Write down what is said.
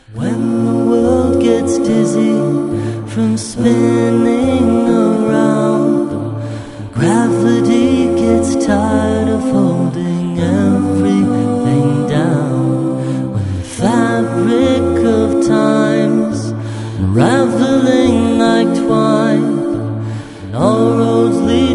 When the world gets dizzy from spinning around, gravity gets tired of holding everything down. When the fabric of time's unraveling like twine, and all roads lead